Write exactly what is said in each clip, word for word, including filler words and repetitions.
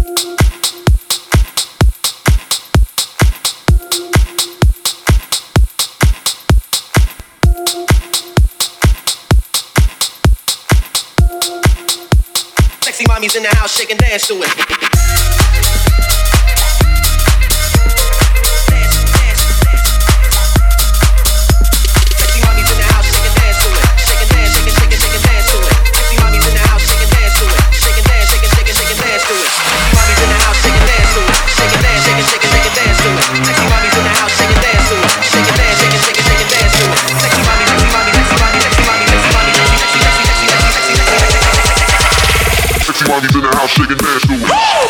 Sexy mommies in the house, shake and dance to it. Mommies in the house, shake and dance to it.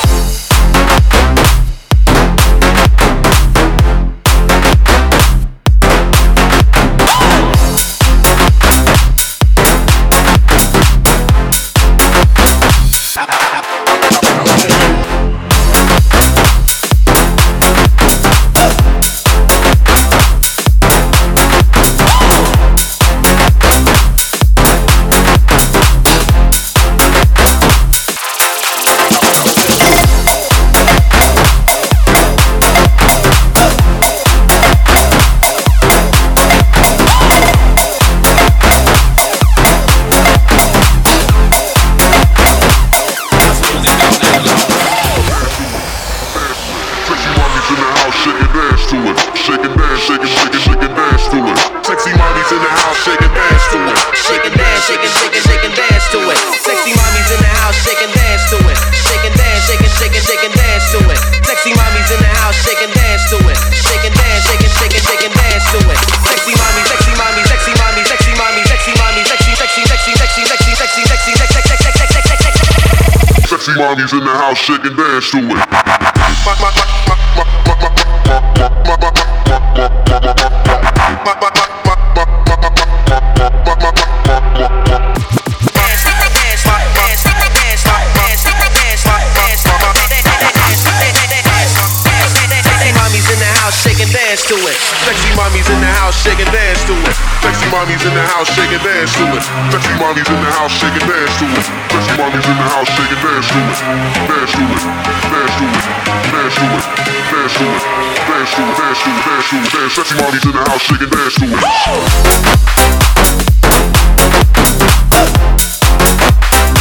Mommies in the house, shake and dance to it. To it. Sexy mommies in the house, shake and dance to it. Sexy mommies in the house, shake and dance to it. Sexy mommies in the house, shake and dance to it. Sexy mommies in the house, shake and dance to it. Dance to it, dance to it, dance to it, dance to it, dance to it, dance to it, dance to it, dance. Sexy mommies in the house, shake and dance to it.